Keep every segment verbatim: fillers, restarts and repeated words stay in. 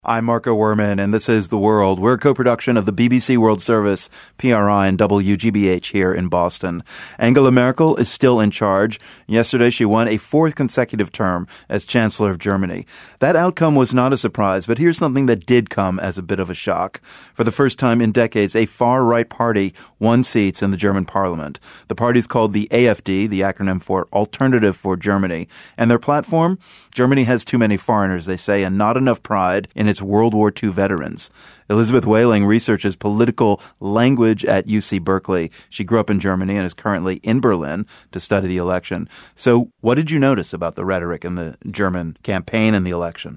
I'm Marco Werman, and this is The World. We're a co-production of the B B C World Service, P R I, and W G B H here in Boston. Angela Merkel is still in charge. Yesterday, she won a fourth consecutive term as Chancellor of Germany. That outcome was not a surprise, but here's something that did come as a bit of a shock. For the first time in decades, a far-right party won seats in the German parliament. The party is called the A F D, the acronym for Alternative for Germany. And their platform? Germany has too many foreigners, they say, and not enough pride in its World War Two veterans. Elizabeth Whaling researches political language at U C Berkeley. She grew up in Germany and is currently in Berlin to study the election. So what did you notice about the rhetoric in the German campaign and the election?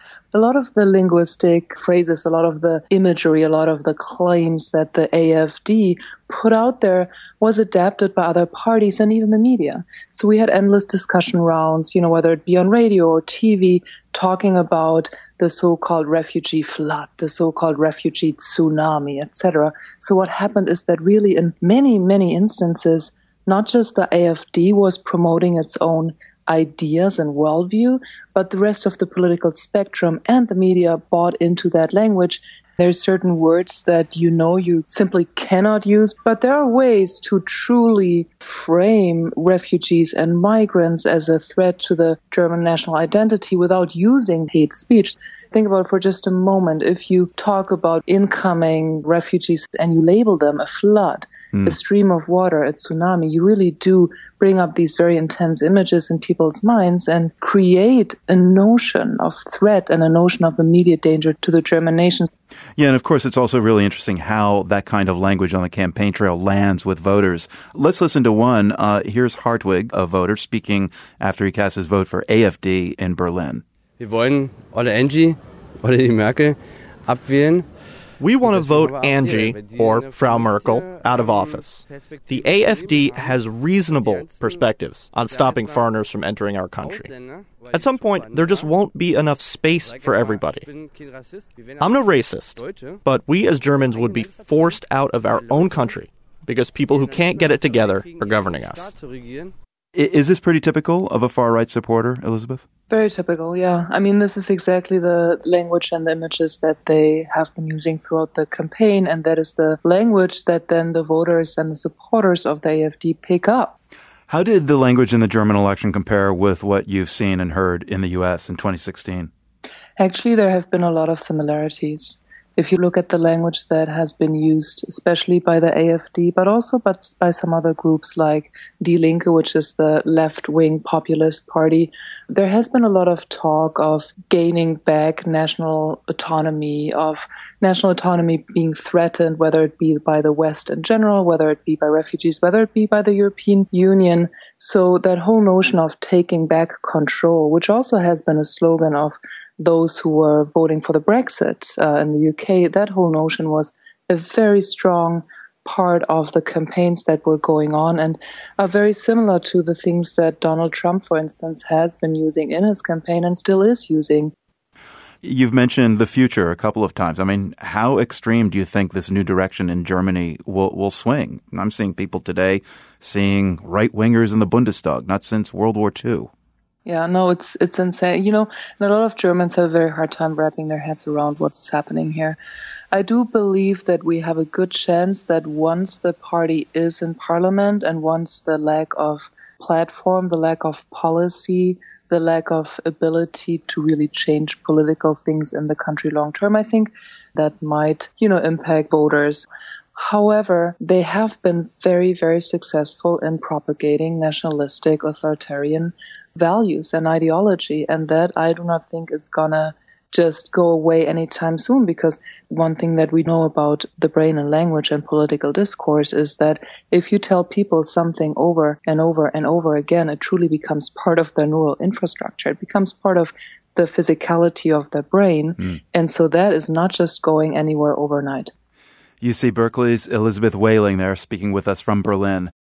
A lot of the linguistic phrases, a lot of the imagery, a lot of the claims that the A F D put out there was adapted by other parties and even the media. So we had endless discussion rounds, you know, whether it be on radio or T V, talking about the so-called refugee flood, the so-called refugee tsunami, et cetera. So what happened is that really in many, many instances, not just the A F D was promoting its own ideas and worldview, but the rest of the political spectrum and the media bought into that language. There's certain words that you know you simply cannot use, but there are ways to truly frame refugees and migrants as a threat to the German national identity without using hate speech. Think about it for just a moment. If you talk about incoming refugees and you label them a flood, Mm. a stream of water, a tsunami, you really do bring up these very intense images in people's minds and create a notion of threat and a notion of immediate danger to the German nation. Yeah, and of course, it's also really interesting how that kind of language on the campaign trail lands with voters. Let's listen to one. Uh, here's Hartwig, a voter, speaking after he cast his vote for A F D in Berlin. Wir wollen Olle Angie oder die Merkel abwählen. We want to vote Angie, or Frau Merkel, out of office. The A F D has reasonable perspectives on stopping foreigners from entering our country. At some point, there just won't be enough space for everybody. I'm no racist, but we as Germans would be forced out of our own country because people who can't get it together are governing us. Is this pretty typical of a far-right supporter, Elizabeth? Very typical, yeah. I mean, this is exactly the language and the images that they have been using throughout the campaign, and that is the language that then the voters and the supporters of the A F D pick up. How did the language in the German election compare with what you've seen and heard in the U S in twenty sixteen? Actually, there have been a lot of similarities. If you look at the language that has been used, especially by the A F D, but also by some other groups like Die Linke, which is the left-wing populist party, there has been a lot of talk of gaining back national autonomy, of national autonomy being threatened, whether it be by the West in general, whether it be by refugees, whether it be by the European Union. So that whole notion of taking back control, which also has been a slogan of those who were voting for the Brexit uh, in the U K, that whole notion was a very strong part of the campaigns that were going on and are very similar to the things that Donald Trump, for instance, has been using in his campaign and still is using. You've mentioned the future a couple of times. I mean, how extreme do you think this new direction in Germany will, will swing? I'm seeing people today seeing right-wingers in the Bundestag, not since World War Two. Yeah, no, it's it's insane. You know, and a lot of Germans have a very hard time wrapping their heads around what's happening here. I do believe that we have a good chance that once the party is in parliament and once the lack of platform, the lack of policy, the lack of ability to really change political things in the country long term, I think that might, you know, impact voters. However, they have been very, very successful in propagating nationalistic, authoritarian values and ideology, and that I do not think is gonna just go away anytime soon, because one thing that we know about the brain and language and political discourse is that if you tell people something over and over and over again, it truly becomes part of their neural infrastructure. It becomes part of the physicality of their brain, mm. and so that is not just going anywhere overnight. U C Berkeley's Elizabeth Whaling there speaking with us from Berlin.